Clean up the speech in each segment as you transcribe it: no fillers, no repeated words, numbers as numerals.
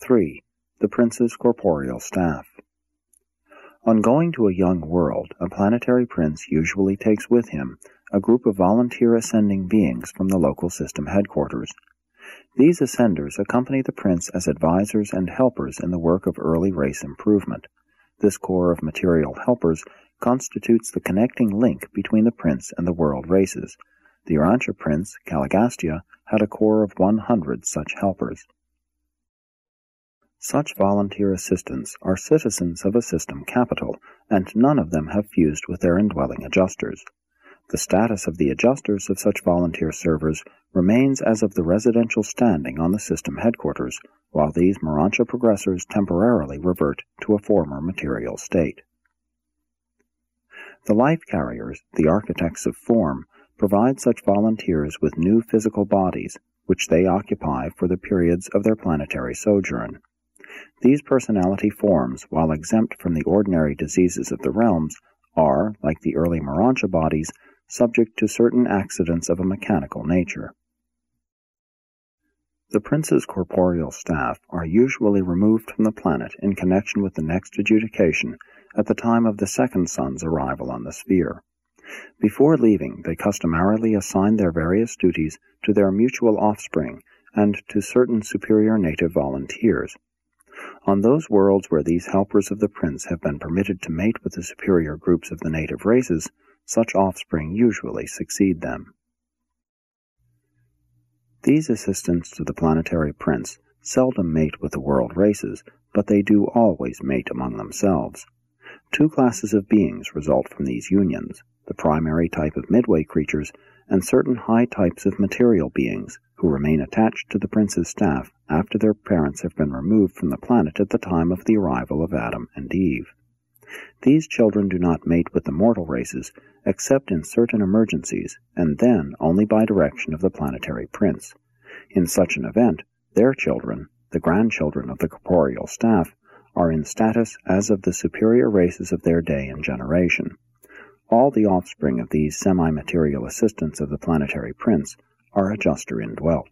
3. The Prince's Corporeal Staff. On going to a young world, a planetary prince usually takes with him a group of volunteer ascending beings from the local system headquarters. These ascenders accompany the prince as advisors and helpers in the work of early race improvement. This corps of material helpers constitutes the connecting link between the prince and the world races. The Urantia prince, Caligastia, had a corps of 100 such helpers. Such volunteer assistants are citizens of a system capital, and none of them have fused with their indwelling adjusters. The status of the adjusters of such volunteer servers remains as of the residential standing on the system headquarters, while these Morontia progressors temporarily revert to a former material state. The life carriers, the architects of form, provide such volunteers with new physical bodies, which they occupy for the periods of their planetary sojourn. These personality forms, while exempt from the ordinary diseases of the realms, are, like the early Morontia bodies, subject to certain accidents of a mechanical nature. The prince's corporeal staff are usually removed from the planet in connection with the next adjudication at the time of the second son's arrival on the sphere. Before leaving, they customarily assign their various duties to their mutual offspring and to certain superior native volunteers. On those worlds where these helpers of the prince have been permitted to mate with the superior groups of the native races, such offspring usually succeed them. These assistants to the planetary prince seldom mate with the world races, but they do always mate among themselves. Two classes of beings result from these unions, the primary type of midway creatures and certain high types of material beings who remain attached to the prince's staff after their parents have been removed from the planet at the time of the arrival of Adam and Eve. These children do not mate with the mortal races except in certain emergencies, and then only by direction of the planetary prince. In such an event, their children, the grandchildren of the corporeal staff, are in status as of the superior races of their day and generation. All the offspring of these semi-material assistants of the planetary prince are adjuster indwelt.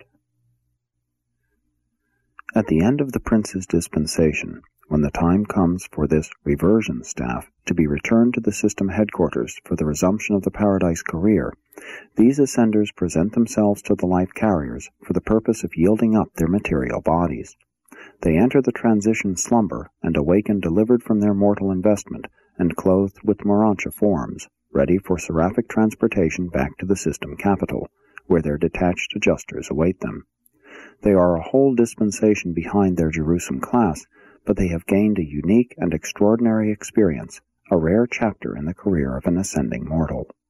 At the end of the prince's dispensation, when the time comes for this reversion staff to be returned to the system headquarters for the resumption of the paradise career, these ascenders present themselves to the life carriers for the purpose of yielding up their material bodies. They enter the transition slumber and awaken delivered from their mortal investment and clothed with Morontia forms, ready for seraphic transportation back to the system capital, where their detached adjusters await them. They are a whole dispensation behind their Jerusalem class, but they have gained a unique and extraordinary experience, a rare chapter in the career of an ascending mortal.